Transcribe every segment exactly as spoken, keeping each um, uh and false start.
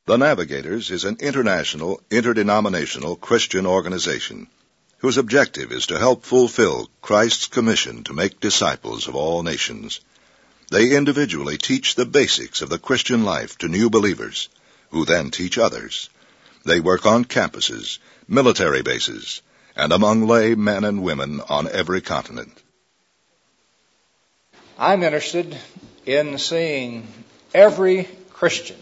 The Navigators is an international, interdenominational Christian organization whose objective is to help fulfill Christ's commission to make disciples of all nations. They individually teach the basics of the Christian life to new believers, who then teach others. They work on campuses, military bases, and among lay men and women on every continent. I'm interested in seeing every Christian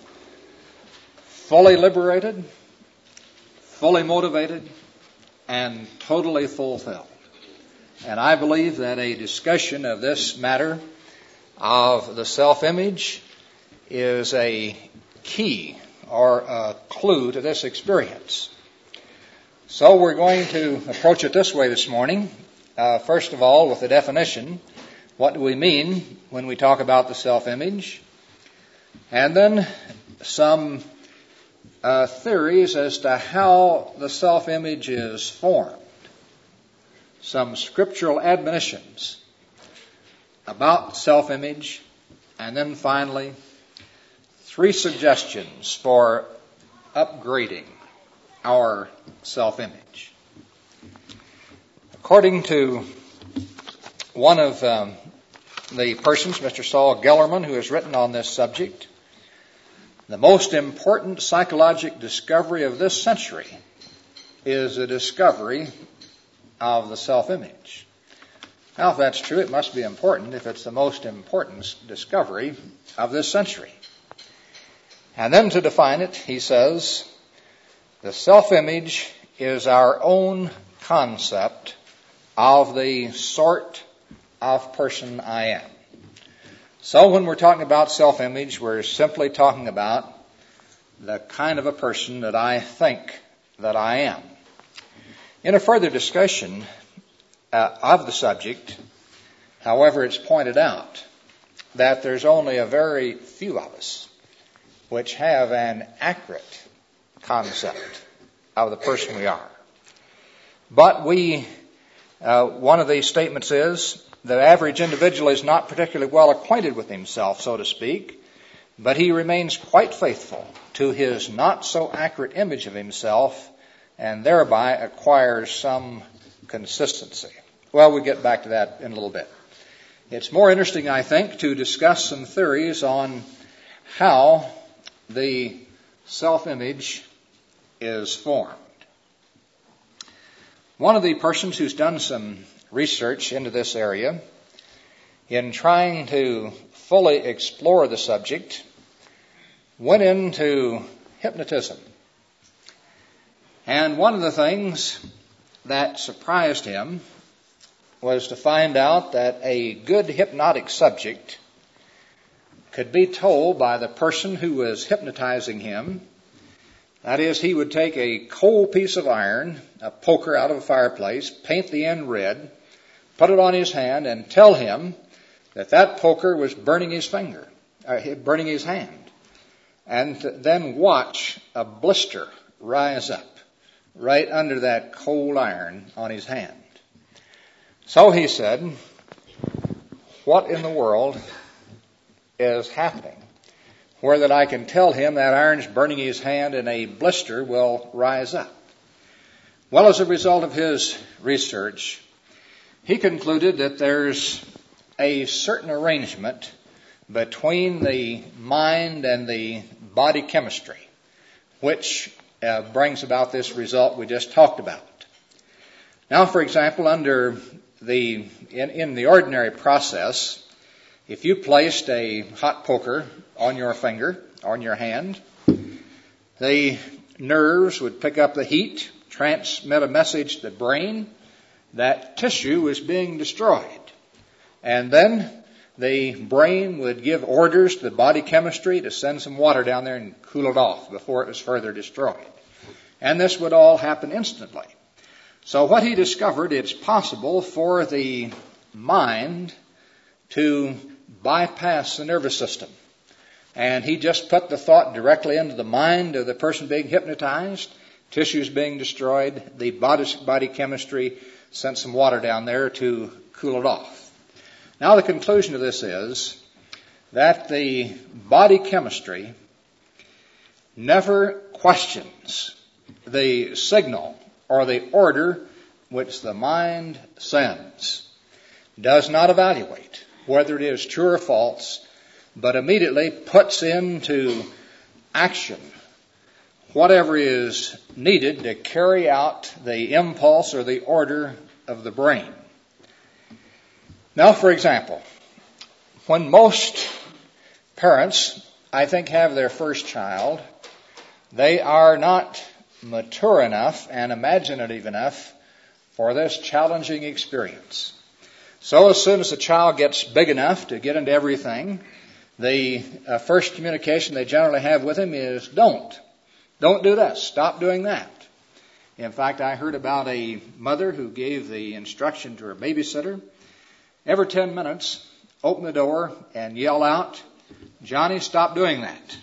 fully liberated, fully motivated, and totally fulfilled. And I believe that a discussion of this matter of the self-image is a key or a clue to this experience. So we're going to approach it this way this morning. Uh, first of all, with the definition. What do we mean when we talk about the self-image? And then some Uh, theories as to how the self-image is formed. Some scriptural admonitions about self-image. And then finally, three suggestions for upgrading our self-image. According to one of um, the persons, Mister Saul Gellerman, who has written on this subject, the most important psychological discovery of this century is the discovery of the self-image. Now, if that's true, it must be important if it's the most important discovery of this century. And then to define it, he says, the self-image is our own concept of the sort of person I am. So when we're talking about self-image, we're simply talking about the kind of a person that I think that I am. In a further discussion uh, of the subject, however, it's pointed out that there's only a very few of us which have an accurate concept of the person we are. But we, uh, one of these statements is, the average individual is not particularly well acquainted with himself, so to speak, but he remains quite faithful to his not so accurate image of himself and thereby acquires some consistency. Well, we'll get back to that in a little bit. It's more interesting, I think, to discuss some theories on how the self-image is formed. One of the persons who's done some research into this area, in trying to fully explore the subject, went into hypnotism. And one of the things that surprised him was to find out that a good hypnotic subject could be told by the person who was hypnotizing him. That is, he would take a cold piece of iron, a poker out of a fireplace, paint the end red, put it on his hand, and tell him that that poker was burning his finger, uh, burning his hand. And then watch a blister rise up right under that cold iron on his hand. So he said, what in the world is happening where that I can tell him that iron's burning his hand and a blister will rise up? Well, as a result of his research, he concluded that there's a certain arrangement between the mind and the body chemistry, which uh, brings about this result we just talked about. Now, for example, under the in, in the ordinary process, if you placed a hot poker on your finger, on your hand, the nerves would pick up the heat, transmit a message to the brain that tissue was being destroyed. And then the brain would give orders to the body chemistry to send some water down there and cool it off before it was further destroyed. And this would all happen instantly. So what he discovered, it's possible for the mind to bypass the nervous system. And he just put the thought directly into the mind of the person being hypnotized, tissues being destroyed, the body, body chemistry sent some water down there to cool it off. Now the conclusion of this is that the body chemistry never questions the signal or the order which the mind sends, does not evaluate whether it is true or false, but immediately puts into action whatever is needed to carry out the impulse or the order of the brain. Now, for example, when most parents, I think, have their first child, they are not mature enough and imaginative enough for this challenging experience. So as soon as the child gets big enough to get into everything, the uh, first communication they generally have with him is, don't. Don't do this. Stop doing that. In fact, I heard about a mother who gave the instruction to her babysitter, every ten minutes, open the door and yell out, Johnny, stop doing that.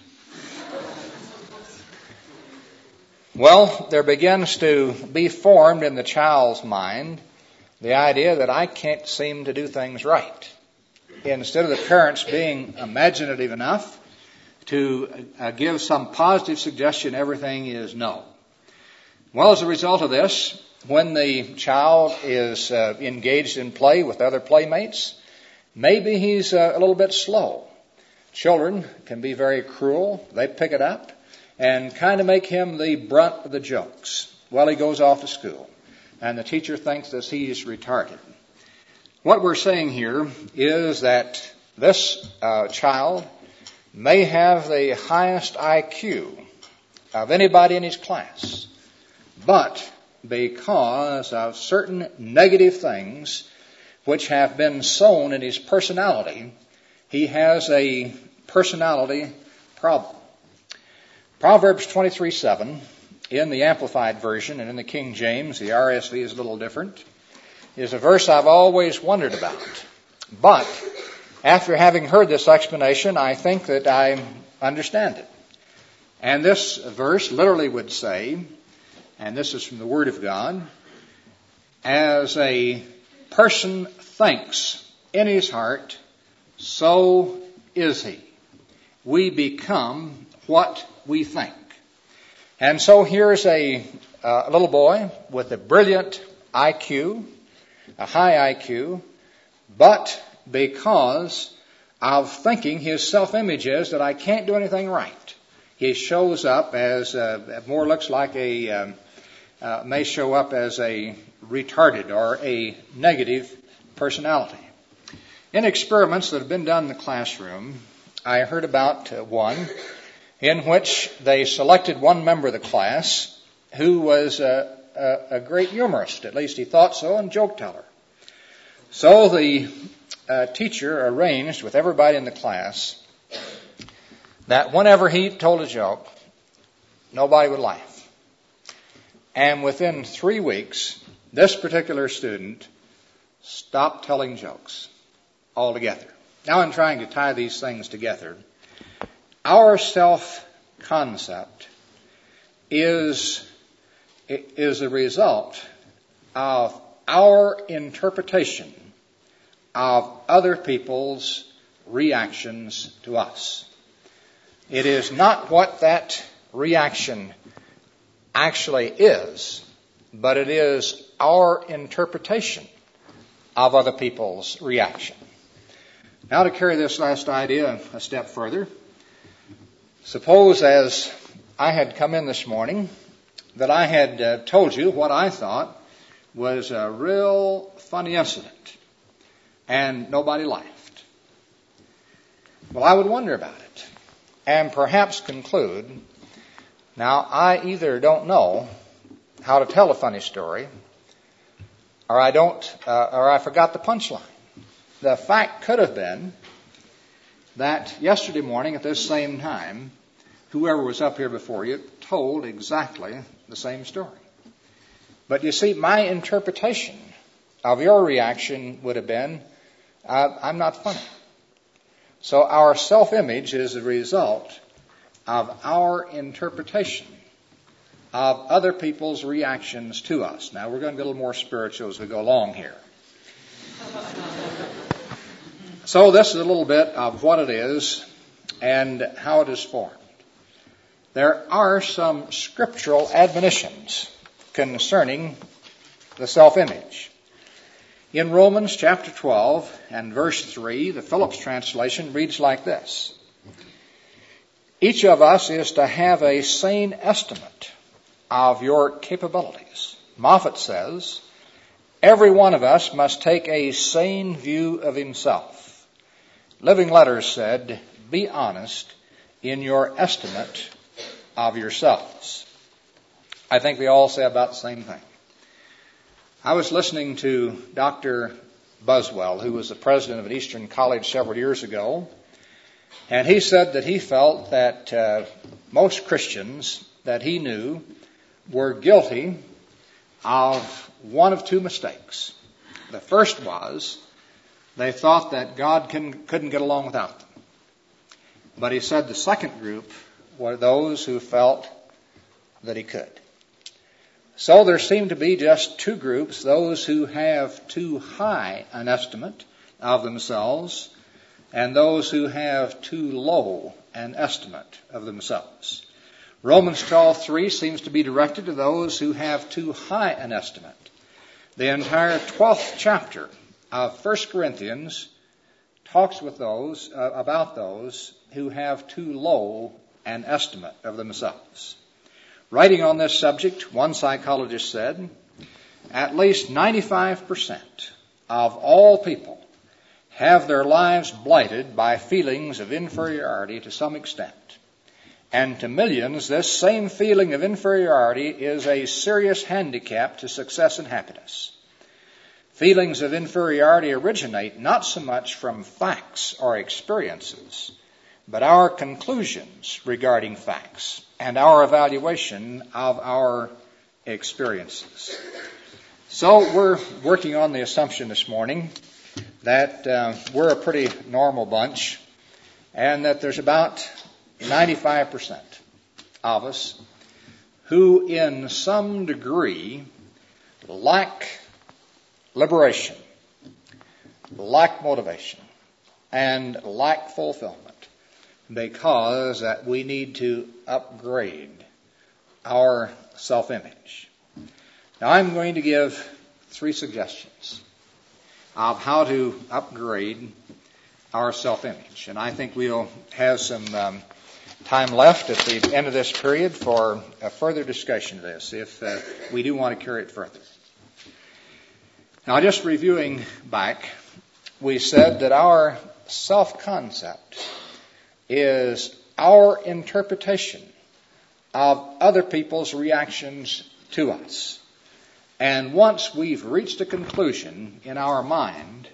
Well, there begins to be formed in the child's mind the idea that I can't seem to do things right. Instead of the parents being imaginative enough to uh, give some positive suggestion, everything is no. Well, as a result of this, when the child is uh, engaged in play with other playmates, maybe he's uh, a little bit slow. Children can be very cruel. They pick it up and kind of make him the brunt of the jokes. Well, he goes off to school, and the teacher thinks that he's retarded. What we're saying here is that this uh, child may have the highest I Q of anybody in his class, but because of certain negative things which have been sown in his personality, he has a personality problem. Proverbs twenty-three seven, in the Amplified Version and in the King James, the R S V is a little different, is a verse I've always wondered about. But after having heard this explanation, I think that I understand it. And this verse literally would say, and this is from the Word of God, as a person thinks in his heart, so is he. We become what we think. And so here's a, uh, a little boy with a brilliant I Q, a high I Q, but because of thinking, his self-image is that I can't do anything right. He shows up as, uh, more looks like a, um, uh, may show up as a retarded or a negative personality. In experiments that have been done in the classroom, I heard about uh, one in which they selected one member of the class who was a, a, a great humorist. At least he thought so, and joke teller. So the uh, teacher arranged with everybody in the class that whenever he told a joke, nobody would laugh. And within three weeks, this particular student stopped telling jokes altogether. Now I'm trying to tie these things together. Our self-concept is, is a result of our interpretation of other people's reactions to us. It is not what that reaction actually is, but it is our interpretation of other people's reaction. Now to carry this last idea a step further, suppose as I had come in this morning that I had uh, told you what I thought was a real funny incident and nobody laughed. Well, I would wonder about it and perhaps conclude, now I either don't know how to tell a funny story or I don't, uh, or I forgot the punchline. The fact could have been that yesterday morning at this same time, whoever was up here before you told exactly the same story. But you see, my interpretation of your reaction would have been, uh, I'm not funny. So our self-image is a result of our interpretation of other people's reactions to us. Now, we're going to get a little more spiritual as we go along here. So this is a little bit of what it is and how it is formed. there are some scriptural admonitions concerning the self-image. In Romans chapter twelve and verse three, the Phillips translation reads like this: each of us is to have a sane estimate of your capabilities. Moffat says, every one of us must take a sane view of himself. Living Letters said, be honest in your estimate of yourselves. I think we all say about the same thing. I was listening to Doctor Buswell, who was the president of an Eastern college several years ago, and he said that he felt that uh, most Christians that he knew were guilty of one of two mistakes. The first was they thought that God can, couldn't get along without them. But he said the second group were those who felt that he could. So there seem to be just two groups, those who have too high an estimate of themselves and those who have too low an estimate of themselves. Romans twelve three seems to be directed to those who have too high an estimate. The entire twelfth chapter of First Corinthians talks with those uh, about those who have too low an estimate of themselves. Writing on this subject, one psychologist said, at least ninety-five percent of all people have their lives blighted by feelings of inferiority to some extent. And to millions, this same feeling of inferiority is a serious handicap to success and happiness. Feelings of inferiority originate not so much from facts or experiences, but our conclusions regarding facts and our evaluation of our experiences. So we're working on the assumption this morning that uh, we're a pretty normal bunch and that there's about ninety-five percent of us who in some degree lack liberation, lack motivation, and lack fulfillment because that we need to upgrade our self-image. Now I'm going to give three suggestions of how to upgrade our self-image. And I think we'll have some um, time left at the end of this period for a further discussion of this if uh, we do want to carry it further. Now, just reviewing back, we said that our self-concept is our interpretation of other people's reactions to us. And once we've reached a conclusion in our mind,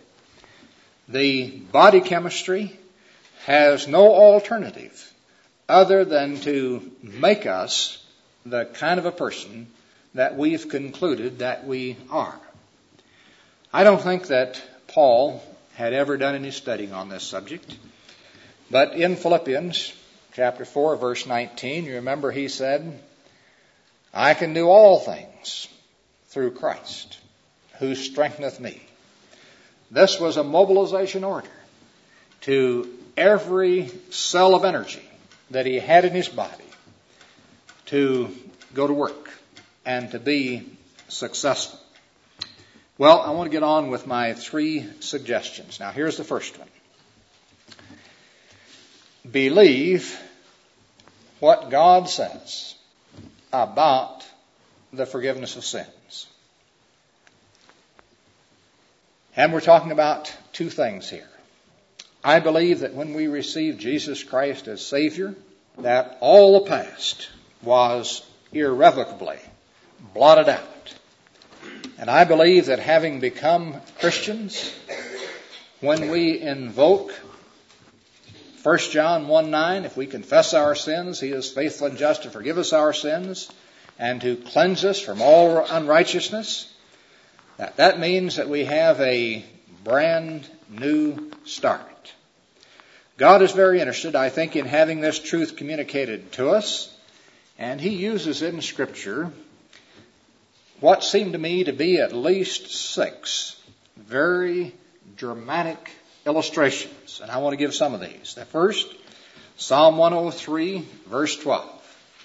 the body chemistry has no alternative other than to make us the kind of a person that we've concluded that we are. I don't think that Paul had ever done any studying on this subject, but in Philippians chapter four, verse nineteen, you remember he said, I can do all things through Christ, who strengtheneth me. This was a mobilization order to every cell of energy that he had in his body to go to work and to be successful. Well, I want to get on with my three suggestions. Now, here's the first one. Believe what God says about the forgiveness of sins. And we're talking about two things here. I believe that when we receive Jesus Christ as Savior, that all the past was irrevocably blotted out. And I believe that having become Christians, when we invoke First John one nine, if we confess our sins, He is faithful and just to forgive us our sins and to cleanse us from all unrighteousness, that, that means that we have a brand new start. God is very interested, I think, in having this truth communicated to us, and He uses in Scripture what seem to me to be at least six very dramatic illustrations. And I want to give some of these. The first, Psalm one oh three, verse twelve.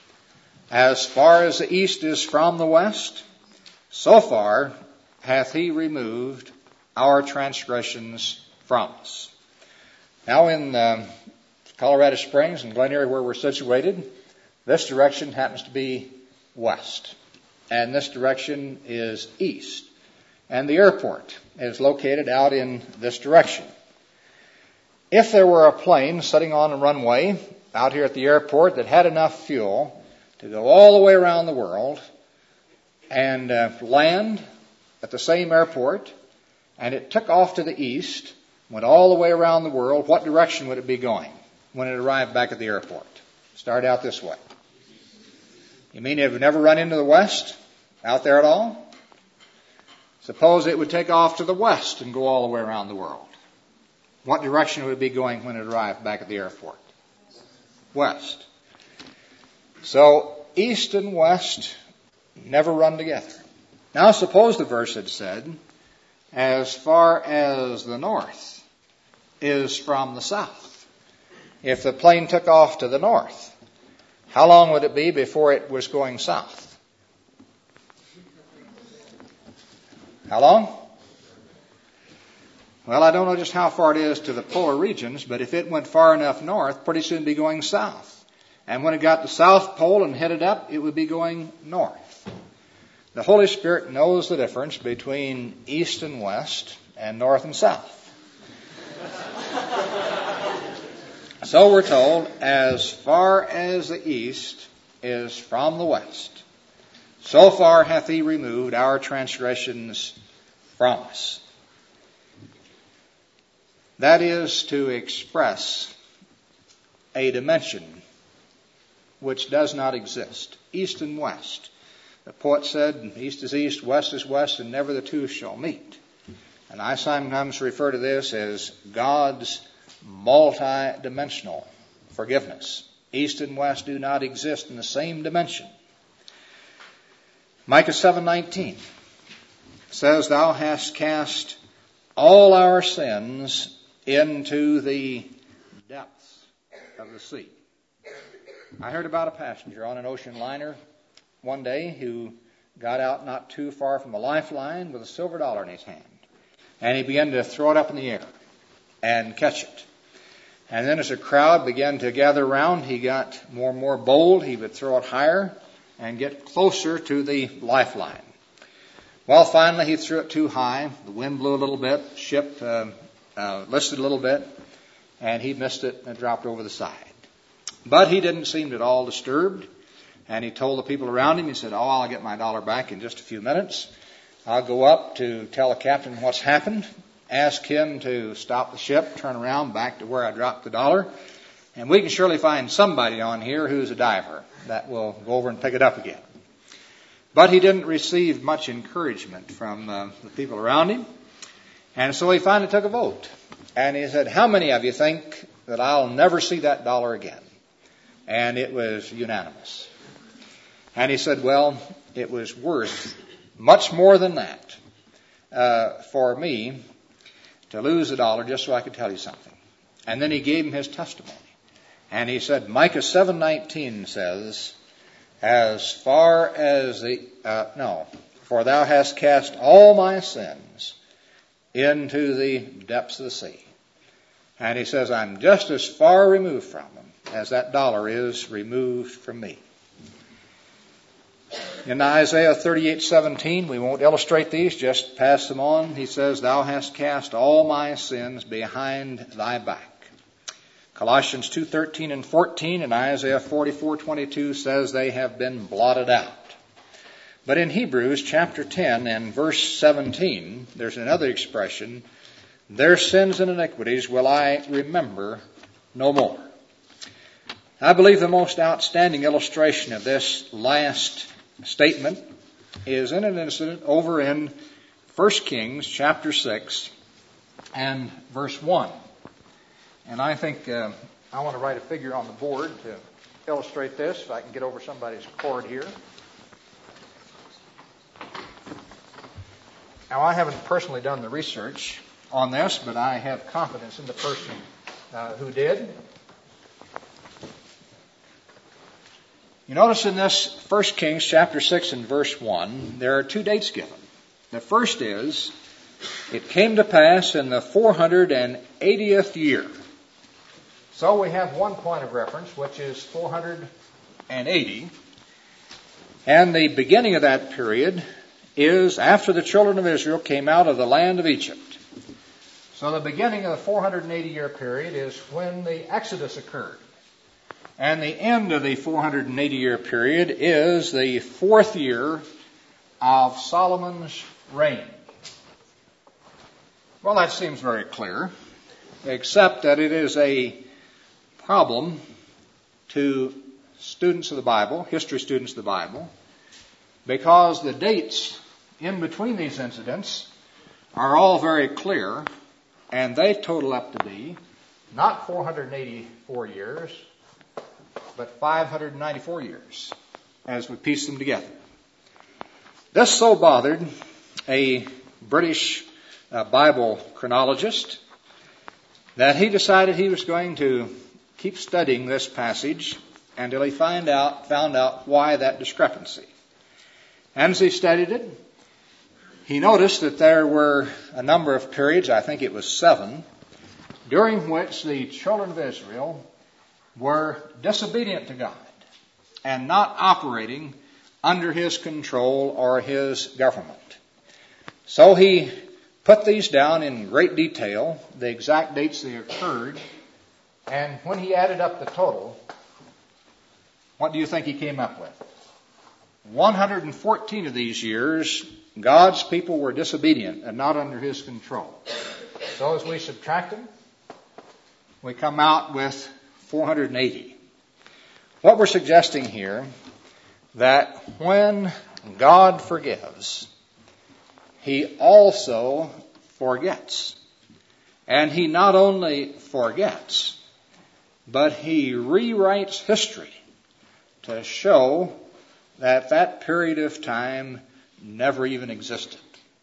as far as the east is from the west, so far hath he removed our transgressions from us. Now in um, Colorado Springs and Glen Erie, where we're situated, this direction happens to be west, and this direction is east. And the airport is located out in this direction. If there were a plane sitting on a runway out here at the airport that had enough fuel to go all the way around the world and uh, land at the same airport, and it took off to the east, went all the way around the world, what direction would it be going when it arrived back at the airport? Start out this way. You mean it would never run into the west out there at all? Suppose it would take off to the west and go all the way around the world. What direction would it be going when it arrived back at the airport? West. So east and west never run together. Now suppose the verse had said, as far as the north is from the south. If the plane took off to the north, how long would it be before it was going south? How long? Well, I don't know just how far it is to the polar regions, but if it went far enough north, pretty soon it'd be going south. And when it got to the South Pole and headed up, it would be going north. The Holy Spirit knows the difference between east and west and north and south. So we're told, as far as the east is from the west, so far hath he removed our transgressions from us. That is to express a dimension which does not exist. East and west. The poet said, east is east, west is west, and never the two shall meet. And I sometimes refer to this as God's multi-dimensional forgiveness. East and west do not exist in the same dimension. Micah seven nineteen says, Thou hast cast all our sins into the depths of the sea. I heard about a passenger on an ocean liner one day who got out not too far from a lifeline with a silver dollar in his hand. And he began to throw it up in the air and catch it. And then as a crowd began to gather around, he got more and more bold. He would throw it higher and get closer to the lifeline. Well, finally he threw it too high. The wind blew a little bit. Ship uh, uh, listed a little bit. And he missed it and dropped over the side. But he didn't seem at all disturbed. And he told the people around him, he said, oh, I'll get my dollar back in just a few minutes. I'll go up to tell the captain what's happened, ask him to stop the ship, turn around back to where I dropped the dollar. And we can surely find somebody on here who's a diver that will go over and pick it up again. But he didn't receive much encouragement from uh, the people around him. And so he finally took a vote. And he said, how many of you think that I'll never see that dollar again? And it was unanimous. And he said, well, it was worth much more than that uh, for me to lose a dollar just so I could tell you something. And then he gave him his testimony. And he said, Micah seven nineteen says, as far as the, uh, no, for thou hast cast all my sins into the depths of the sea. And he says, I'm just as far removed from them as that dollar is removed from me. In Isaiah thirty-eight seventeen, we won't illustrate these, just pass them on. He says, thou hast cast all my sins behind thy back. Colossians two thirteen and fourteen and Isaiah forty-four twenty-two says they have been blotted out. But in Hebrews chapter ten and verse seventeen, there's another expression, their sins and iniquities will I remember no more. I believe the most outstanding illustration of this last statement is in an incident over in First Kings chapter six and verse one. And I think uh, I want to write a figure on the board to illustrate this, if I can get over somebody's cord here. Now, I haven't personally done the research on this, but I have confidence in the person uh, who did. You notice in this First Kings chapter six and verse one, there are two dates given. The first is, it came to pass in the four hundred eightieth year. So we have one point of reference, which is four hundred eighty. And the beginning of that period is after the children of Israel came out of the land of Egypt. So the beginning of the four hundred eighty year period is when the Exodus occurred. And the end of the four hundred eighty year period is the fourth year of Solomon's reign. Well, that seems very clear, except that it is a problem to students of the Bible, history students of the Bible, because the dates in between these incidents are all very clear, and they total up to be not four hundred eighty-four years, but five hundred ninety-four years, as we piece them together. This so bothered a British uh, Bible chronologist that he decided he was going to keep studying this passage until he find out, found out why that discrepancy. And as he studied it, he noticed that there were a number of periods, I think it was seven, during which the children of Israel were disobedient to God and not operating under His control or His government. So he put these down in great detail, the exact dates they occurred, and when he added up the total, what do you think he came up with? one hundred fourteen of these years, God's people were disobedient and not under His control. So as we subtract them, we come out with four hundred eighty. What we're suggesting here, that when God forgives, He also forgets. And He not only forgets, but He rewrites history to show that that period of time never even existed.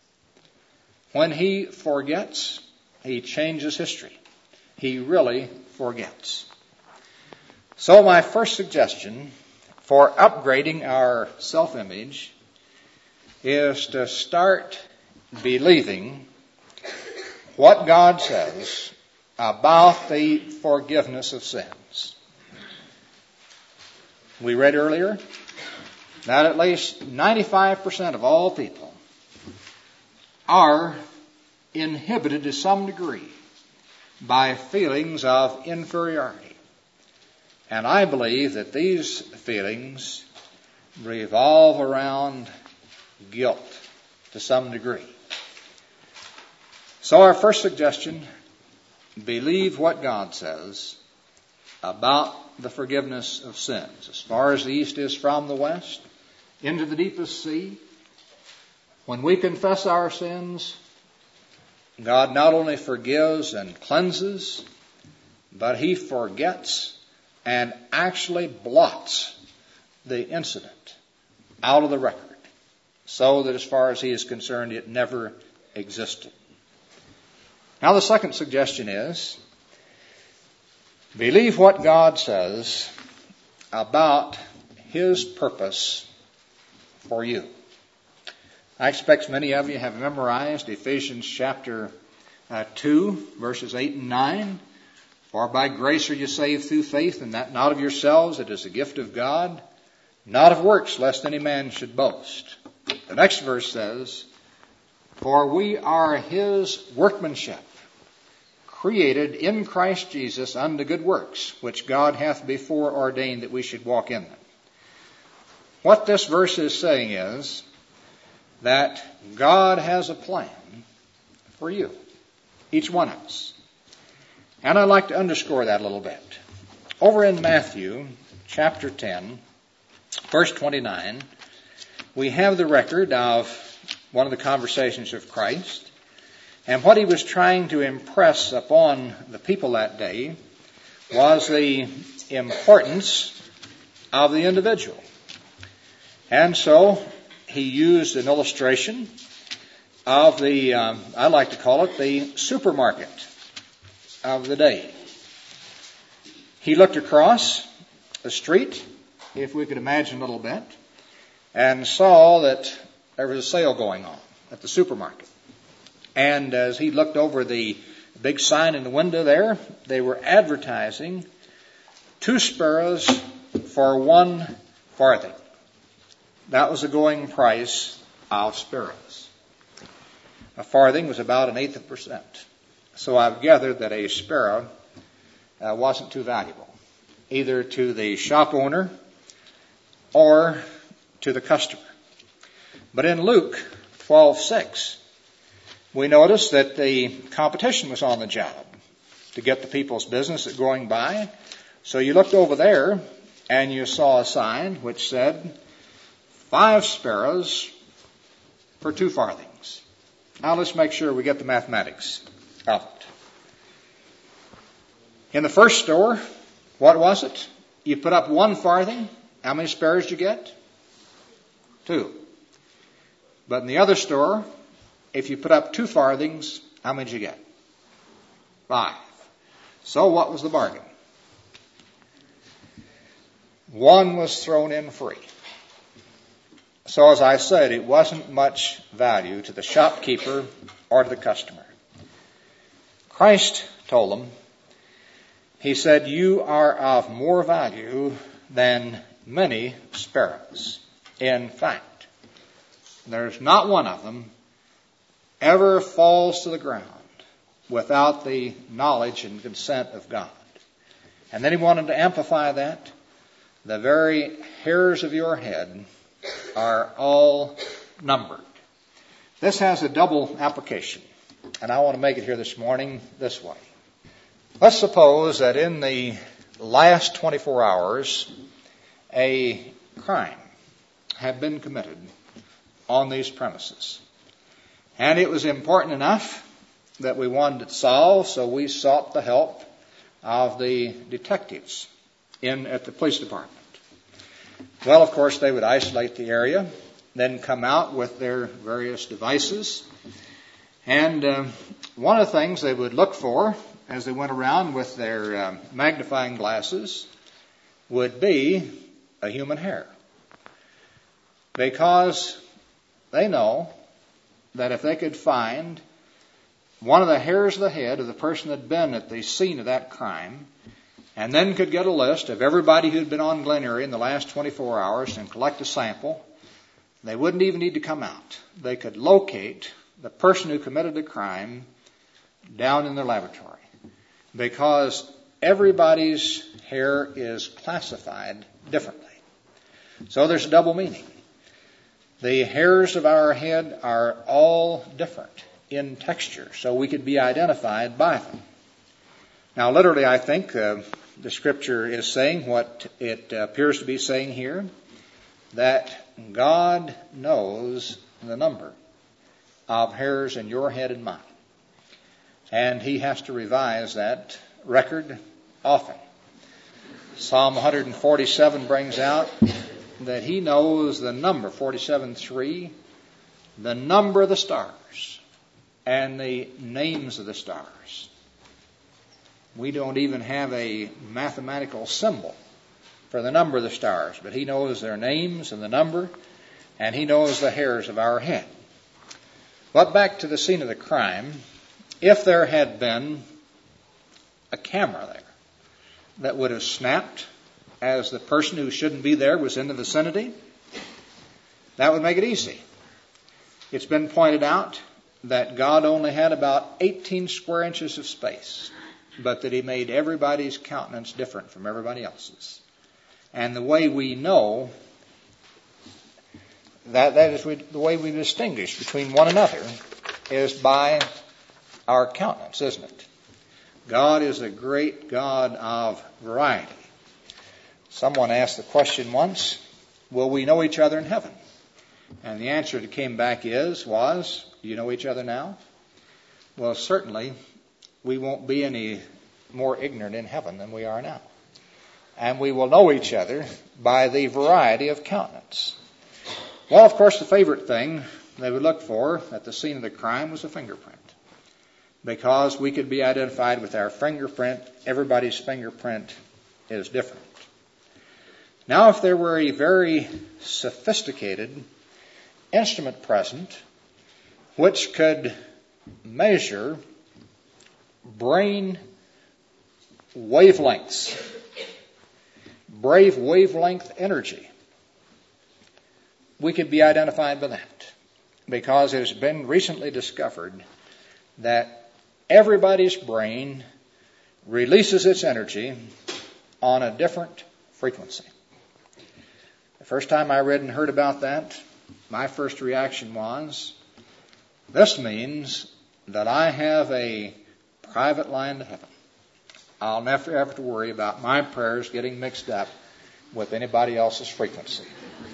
When He forgets, He changes history. He really forgets. So my first suggestion for upgrading our self-image is to start believing what God says about the forgiveness of sins. We read earlier that at least ninety-five percent of all people are inhibited to some degree by feelings of inferiority. And I believe that these feelings revolve around guilt to some degree. So our first suggestion, believe what God says about the forgiveness of sins. As far as the east is from the west, into the deepest sea, when we confess our sins, God not only forgives and cleanses, but He forgets and actually blots the incident out of the record, so that as far as He is concerned, it never existed. Now the second suggestion is, believe what God says about His purpose for you. I expect many of you have memorized Ephesians chapter uh, two, verses eight and nine. For by grace are you saved through faith, and that not of yourselves, it is a gift of God, not of works, lest any man should boast. The next verse says, for we are His workmanship, created in Christ Jesus unto good works, which God hath before ordained that we should walk in them. What this verse is saying is that God has a plan for you, each one of us. And I'd like to underscore that a little bit. Over in Matthew chapter ten, verse twenty-nine, we have the record of one of the conversations of Christ. And what He was trying to impress upon the people that day was the importance of the individual. And so He used an illustration of the, um, I like to call it the supermarket of the day. He looked across the street if we could imagine a little bit, and saw that there was a sale going on at the supermarket. And as he looked over the big sign in the window there, they were advertising two sparrows for one farthing. That was the going price of sparrows. A farthing was about an eighth of a percent. So I've gathered that a sparrow uh, wasn't too valuable, either to the shop owner or to the customer. But in Luke twelve six, we notice that the competition was on the job to get the people's business that going by. So you looked over there and you saw a sign which said, five sparrows for two farthings. Now let's make sure we get the mathematics of it. In the first store, what was it? You put up one farthing. How many sparrows did you get? Two. But in the other store, if you put up two farthings, how many did you get? Five. So what was the bargain? One was thrown in free. So as I said, it wasn't much value to the shopkeeper or to the customer. Christ told them, he said, you are of more value than many sparrows. In fact, there's not one of them ever falls to the ground without the knowledge and consent of God. And then he wanted to amplify that. The very hairs of your head are all numbered. This has a double application, and I want to make it here this morning this way. Let's suppose that in the last twenty-four hours, a crime had been committed on these premises. And it was important enough that we wanted it solved, so we sought the help of the detectives in at the police department. Well, of course, they would isolate the area, then come out with their various devices. And uh, one of the things they would look for as they went around with their uh, magnifying glasses would be a human hair. Because they know that if they could find one of the hairs of the head of the person that had been at the scene of that crime, and then could get a list of everybody who had been on Glen Eyrie in the last twenty-four hours and collect a sample, they wouldn't even need to come out. They could locate the person who committed the crime down in their laboratory, because everybody's hair is classified differently. So there's a double meaning. The hairs of our head are all different in texture, so we could be identified by them. Now, literally, I think uh, the Scripture is saying what it appears to be saying here, that God knows the number of hairs in your head and mine. And He has to revise that record often. Psalm one forty-seven brings out that He knows the number, forty-seven three, the number of the stars and the names of the stars. We don't even have a mathematical symbol for the number of the stars, but He knows their names and the number, and He knows the hairs of our head. But back to the scene of the crime, if there had been a camera there that would have snapped as the person who shouldn't be there was in the vicinity, that would make it easy. It's been pointed out that God only had about eighteen square inches of space, but that He made everybody's countenance different from everybody else's. And the way we know that, that is we, the way we distinguish between one another is by our countenance, isn't it? God is a great God of variety. Someone asked the question once, will we know each other in heaven? And the answer that came back is, was, do you know each other now? Well, certainly, we won't be any more ignorant in heaven than we are now. And we will know each other by the variety of countenance. Well, of course, the favorite thing they would look for at the scene of the crime was a fingerprint. Because we could be identified with our fingerprint. Everybody's fingerprint is different. Now, if there were a very sophisticated instrument present which could measure brain wavelengths, brave wavelength energy, we could be identified by that, because it has been recently discovered that everybody's brain releases its energy on a different frequency. The first time I read and heard about that, my first reaction was, this means that I have a private line to heaven. I'll never have to worry about my prayers getting mixed up with anybody else's frequency.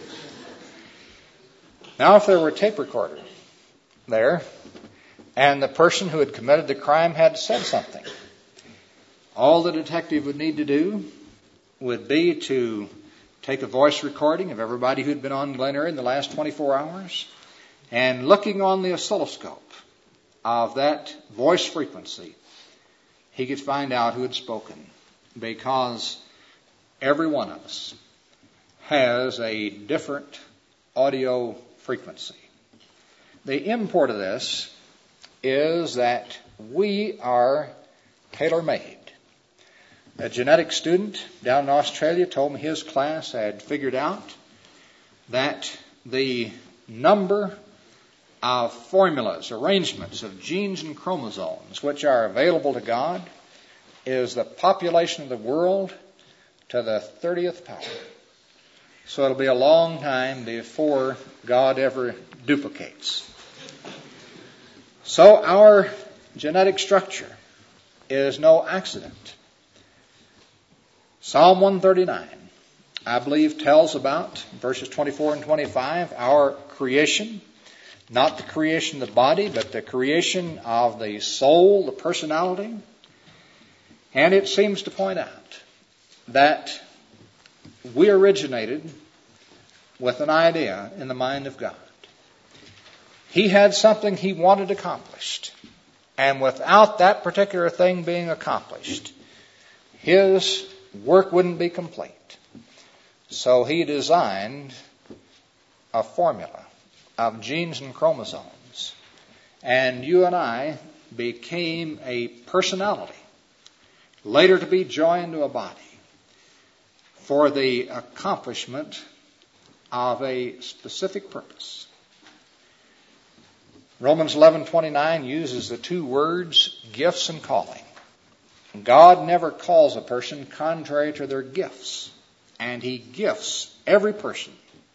Now, if there were a tape recorder there, and the person who had committed the crime had said something, all the detective would need to do would be to take a voice recording of everybody who'd been on Glen Eyrie in the last twenty-four hours, and looking on the oscilloscope of that voice frequency, he could find out who had spoken, because every one of us has a different audio frequency. The import of this is that we are tailor-made. A genetic student down in Australia told me his class had figured out that the number of formulas, arrangements of genes and chromosomes which are available to God is the population of the world to the thirtieth power. So it'll be a long time before God ever duplicates. So our genetic structure is no accident. Psalm one thirty-nine, I believe, tells about, verses twenty-four and twenty-five, our creation. Not the creation of the body, but the creation of the soul, the personality. And it seems to point out that we originated with an idea in the mind of God. He had something he wanted accomplished. And without that particular thing being accomplished, his work wouldn't be complete. So he designed a formula of genes and chromosomes. And you and I became a personality, later to be joined to a body, for the accomplishment of a specific purpose. Romans eleven twenty-nine uses the two words gifts and calling. God never calls a person contrary to their gifts, and he gifts every person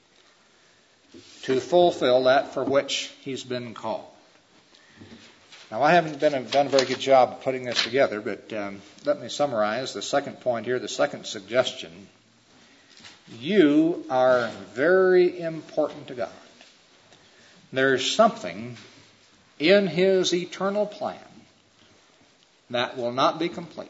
to fulfill that for which he's been called. Now, I haven't been, done a very good job of putting this together, but um, let me summarize the second point here, the second suggestion. You are very important to God. There's something in his eternal plan that will not be complete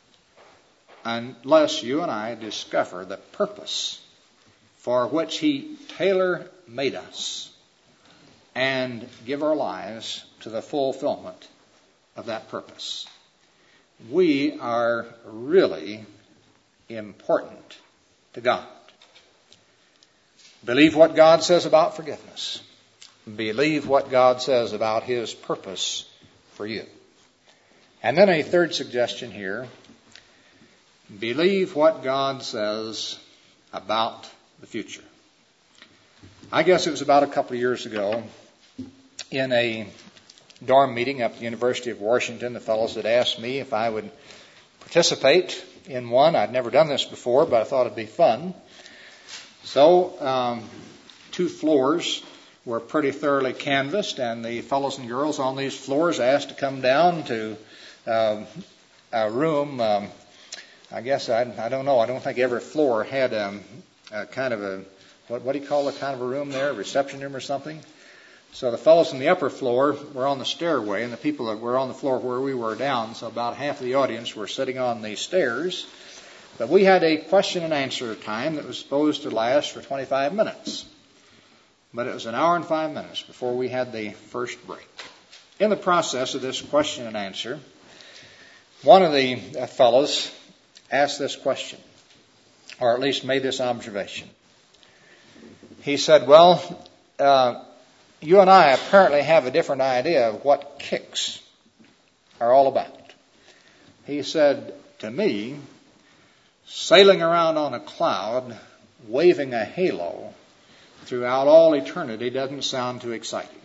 unless you and I discover the purpose for which he tailor-made us and give our lives to the fulfillment of that purpose. We are really important to God. Believe what God says about forgiveness. Believe what God says about his purpose for you. And then a third suggestion here. Believe what God says about the future. I guess it was about a couple of years ago in a dorm meeting up at the University of Washington, the fellows had asked me if I would participate in one. I'd never done this before, but I thought it'd be fun. So um, two floors were pretty thoroughly canvassed, and the fellows and girls on these floors asked to come down to um, a room. Um, I guess I, I don't know. I don't think every floor had um, a kind of a what, what do you call a kind of a room there, a reception room or something. So the fellows on the upper floor were on the stairway, and the people that were on the floor where we were down, so about half of the audience were sitting on the stairs. But we had a question and answer time that was supposed to last for twenty-five minutes. But it was an hour and five minutes before we had the first break. In the process of this question and answer, one of the fellows asked this question. or at least made this observation. He said, well, uh, you and I apparently have a different idea of what kicks are all about. He said, to me, sailing around on a cloud, waving a halo throughout all eternity doesn't sound too exciting.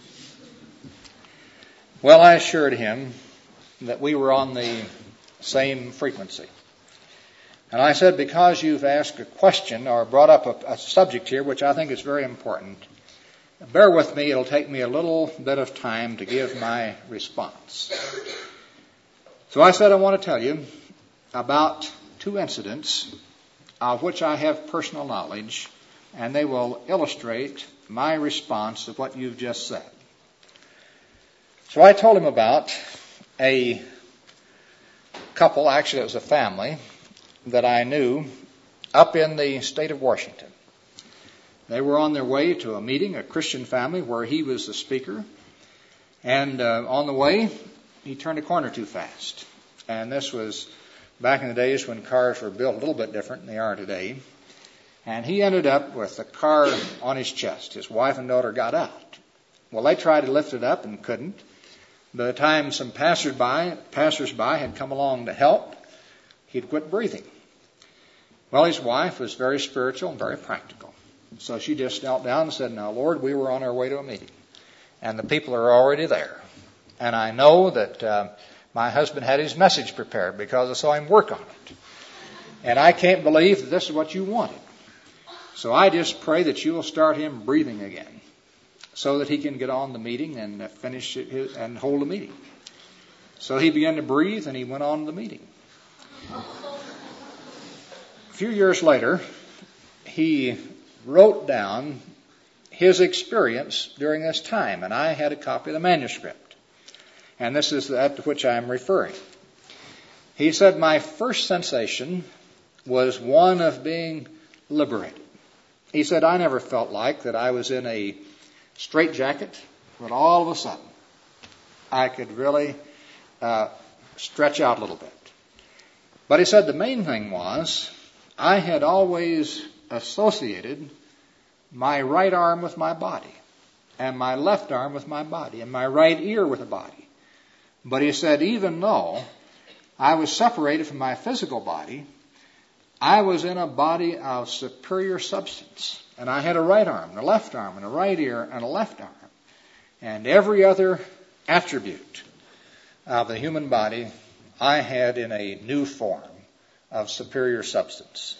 Well, I assured him that we were on the same frequency. And I said, because you've asked a question or brought up a, a subject here, which I think is very important, bear with me, it'll take me a little bit of time to give my response. So I said, I want to tell you about two incidents of which I have personal knowledge, and they will illustrate my response to what you've just said. So I told him about a couple, actually it was a family, that I knew up in the state of Washington. They were on their way to a meeting, a Christian family, where he was the speaker. And uh, on the way, he turned a corner too fast. And this was back in the days when cars were built a little bit different than they are today. And he ended up with the car on his chest. His wife and daughter got out. Well, they tried to lift it up and couldn't. By the time some passersby, passersby had come along to help, he'd quit breathing. Well, his wife was very spiritual and very practical. So she just knelt down and said, now, Lord, we were on our way to a meeting, and the people are already there. And I know that uh, my husband had his message prepared because I saw him work on it. And I can't believe that this is what you wanted. So I just pray that you will start him breathing again so that he can get on the meeting and finish it and hold the meeting. So he began to breathe, and he went on the meeting. A few years later, he wrote down his experience during this time, and I had a copy of the manuscript. And this is that to which I am referring. He said, my first sensation was one of being liberated. He said, I never felt like that I was in a straitjacket, but all of a sudden, I could really uh, stretch out a little bit. But he said the main thing was, I had always associated my right arm with my body, and my left arm with my body, and my right ear with the body. But he said, even though I was separated from my physical body, I was in a body of superior substance. And I had a right arm, and a left arm, and a right ear, and a left arm. And every other attribute of the human body I had in a new form of superior substance.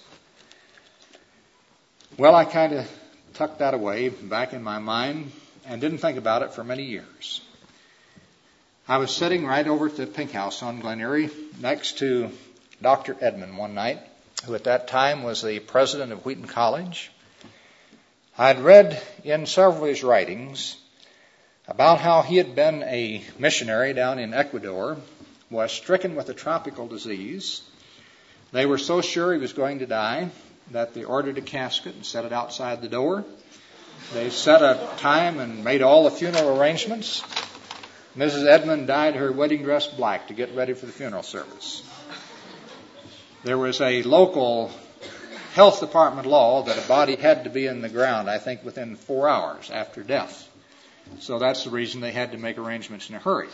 Well, I kind of tucked that away back in my mind and didn't think about it for many years. I was sitting right over at the Pink House on Glen Erie next to Doctor Edmond one night, who at that time was the president of Wheaton College. I had read in several of his writings about how he had been a missionary down in Ecuador, was stricken with a tropical disease. They were so sure he was going to die that they ordered a casket and set it outside the door. They set a time and made all the funeral arrangements. Missus Edmond dyed her wedding dress black to get ready for the funeral service. There was a local health department law that a body had to be in the ground, I think, within four hours after death. So that's the reason they had to make arrangements in a hurry.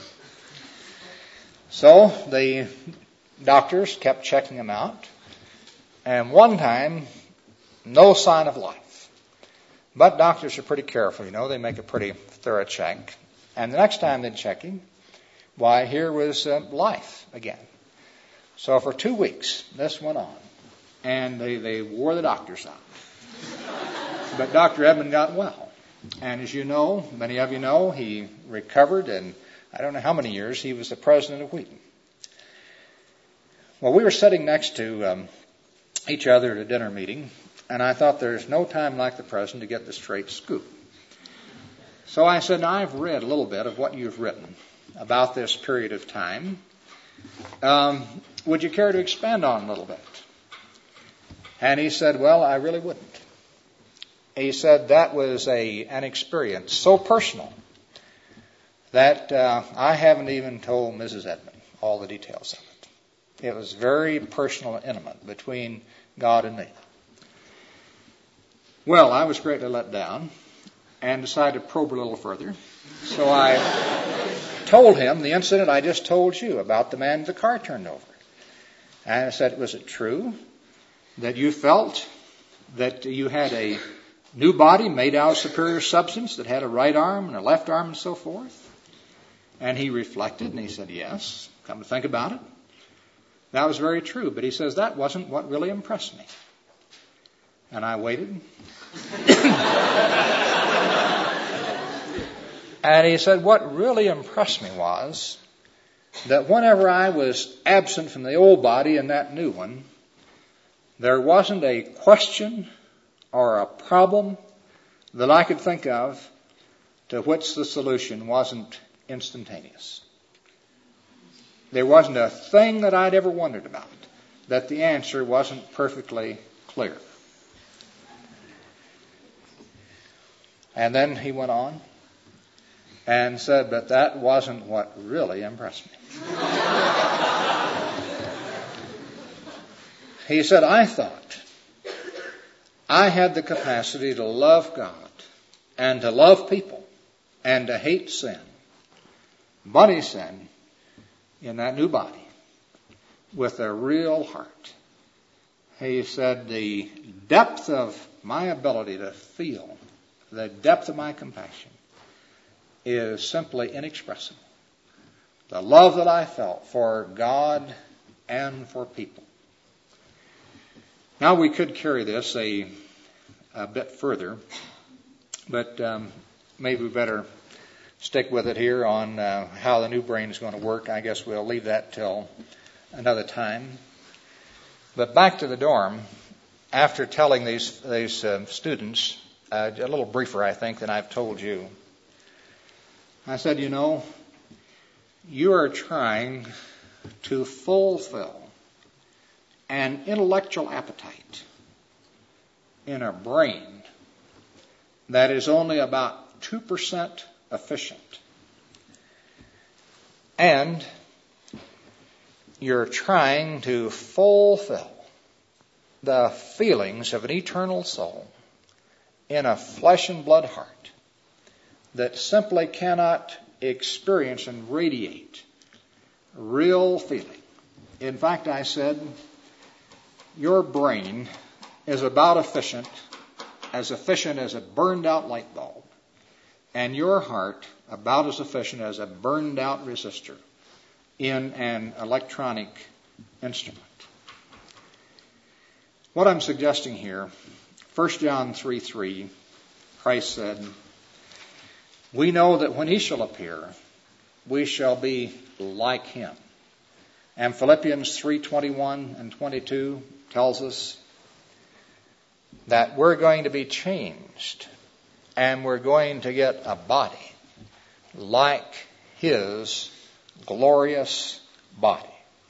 So the doctors kept checking him out. And one time, no sign of life. But doctors are pretty careful, you know. They make a pretty thorough check. And the next time they'd check him, why, here was uh, life again. So for two weeks, this went on. And they, they wore the doctors out. But Doctor Edmond got well. And as you know, many of you know, he recovered, and I don't know how many years he was the president of Wheaton. Well, we were sitting next to um, each other at a dinner meeting, and I thought there's no time like the present to get the straight scoop. So I said, now, I've read a little bit of what you've written about this period of time. Um, would you care to expand on it a little bit? And he said, well, I really wouldn't. He said that was a an experience so personal that uh, I haven't even told Missus Edmond all the details of it. It was very personal and intimate between God in me. Well, I was greatly let down and decided to probe a little further. So I told him the incident I just told you about the man the car turned over. And I said, was it true that you felt that you had a new body made out of superior substance that had a right arm and a left arm and so forth? And he reflected and he said, yes, come to think about it. That was very true. But he says, that wasn't what really impressed me. And I waited. And he said, what really impressed me was that whenever I was absent from the old body and that new one, there wasn't a question or a problem that I could think of to which the solution wasn't instantaneous. There wasn't a thing that I'd ever wondered about that the answer wasn't perfectly clear. And then he went on and said, but that wasn't what really impressed me. He said, I thought I had the capacity to love God and to love people and to hate sin. But he said, in that new body, with a real heart, he said, the depth of my ability to feel, the depth of my compassion is simply inexpressible. The love that I felt for God and for people. Now we could carry this a, a bit further, but um, maybe we better stick with it here on uh, how the new brain is going to work. I guess we'll leave that till another time. But back to the dorm, after telling these, these uh, students, uh, a little briefer, I think, than I've told you, I said, you know, you are trying to fulfill an intellectual appetite in a brain that is only about two percent efficient. And you're trying to fulfill the feelings of an eternal soul in a flesh and blood heart that simply cannot experience and radiate real feeling. In fact, I said, your brain is about efficient, as efficient as a burned out light bulb, and your heart about as efficient as a burned out resistor in an electronic instrument. What I'm suggesting here, First John three three, Christ said, we know that when he shall appear, we shall be like him. And Philippians three twenty-one and twenty-two tells us that we're going to be changed and we're going to get a body like his glorious body.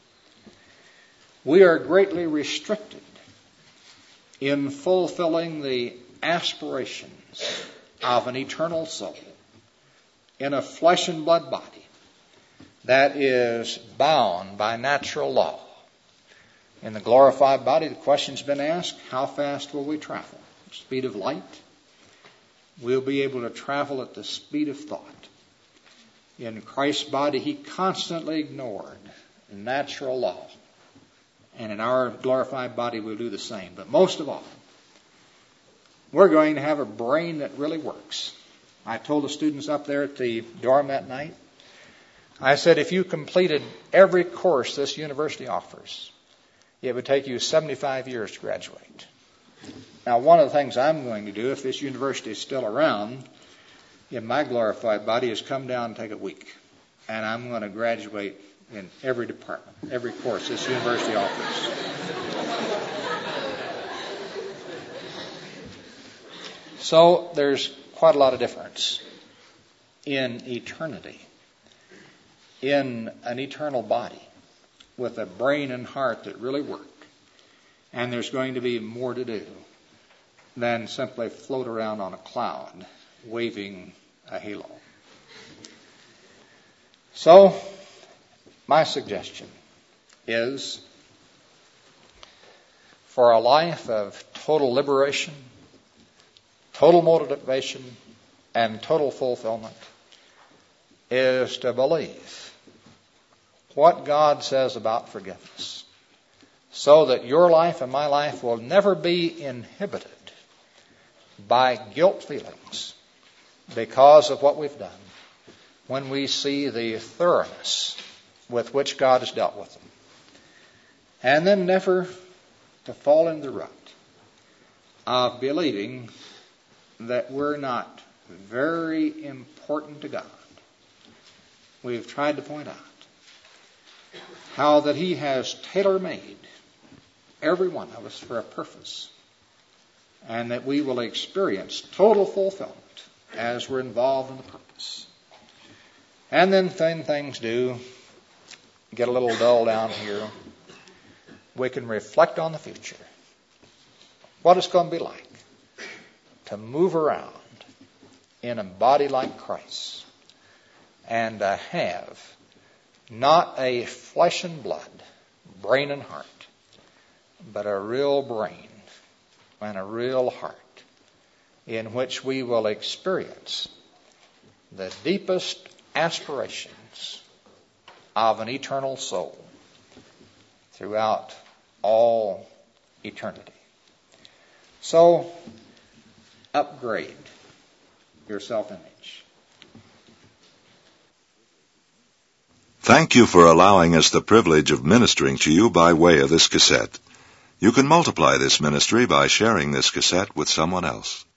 We are greatly restricted in fulfilling the aspirations of an eternal soul in a flesh and blood body that is bound by natural law. In the glorified body, the question's been asked, how fast will we travel? Speed of light? We'll be able to travel at the speed of thought. In Christ's body, he constantly ignored natural law. And in our glorified body, we'll do the same. But most of all, we're going to have a brain that really works. I told the students up there at the dorm that night, I said, if you completed every course this university offers, it would take you seventy-five years to graduate. Now, one of the things I'm going to do, if this university is still around, in my glorified body, is come down and take a week. And I'm going to graduate in every department, every course this university offers. So there's quite a lot of difference in eternity, in an eternal body with a brain and heart that really work. And there's going to be more to do than simply float around on a cloud waving a halo. So, my suggestion is for a life of total liberation, total motivation, and total fulfillment is to believe what God says about forgiveness, so that your life and my life will never be inhibited by guilt feelings because of what we've done, when we see the thoroughness with which God has dealt with them. And then never to fall in the rut of believing that we're not very important to God. We've tried to point out how that He has tailor-made every one of us for a purpose, and that we will experience total fulfillment as we're involved in the purpose. And then when things do get a little dull down here, we can reflect on the future, what it's going to be like to move around in a body like Christ, and to have not a flesh and blood, brain and heart, but a real brain and a real heart in which we will experience the deepest aspirations of an eternal soul throughout all eternity. So, upgrade your self-image. Thank you for allowing us the privilege of ministering to you by way of this cassette. You can multiply this ministry by sharing this cassette with someone else.